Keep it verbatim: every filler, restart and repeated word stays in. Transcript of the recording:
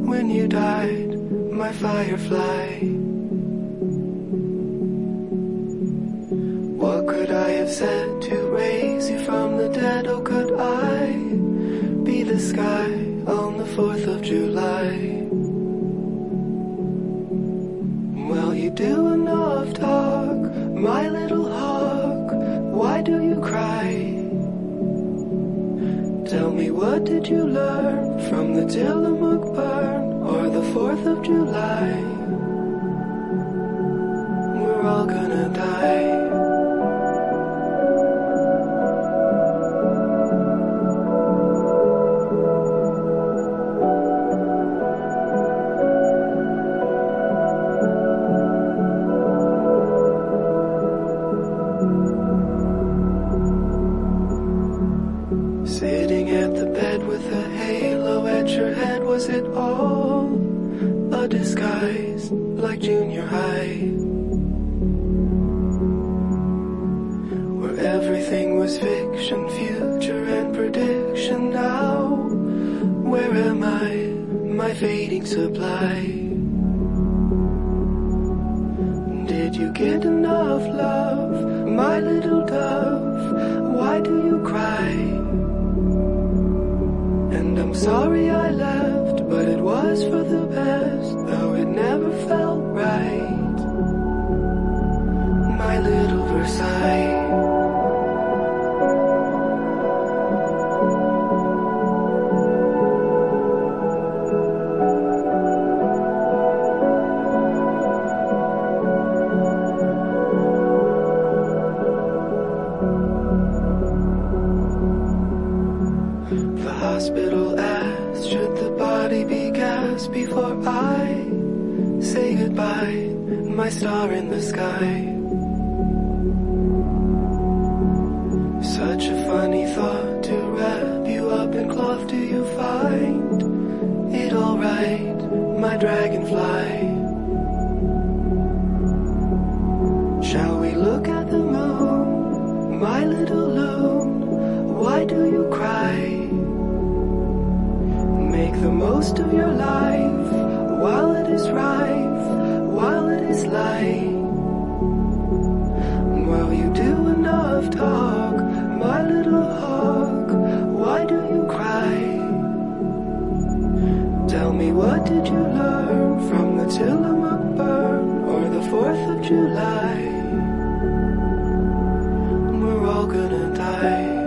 when you died, my firefly. What could I have said to raise you from the dead? Oh, could I be the sky on the fourth of July? Well, you do enough talk, my little hawk. Why do you cry? Tell me, what did you learn from the Tillamook burn or the fourth of July? We're all gonna die. Sitting at the bed with a halo at your head, was it all a disguise like junior high? Where everything was fiction, future and prediction. Now, where am I, my fading supply? Did you get enough love, my little dove? Why do you cry? And I'm sorry I left, but it was for the best, though it never felt right. My little Versailles. The hospital asked, should the body be gassed before I say goodbye, my star in the sky? Such a funny thought to wrap you up in cloth. Do you find it alright, my dragonfly? Shall we look at the moon, my little loon? Why do you cry? Make the most of your life while it is rife, while it is light. Well, you do enough talk, my little hawk. Why do you cry? Tell me, what did you learn from the Tillamook burn or the fourth of July? We're all gonna die.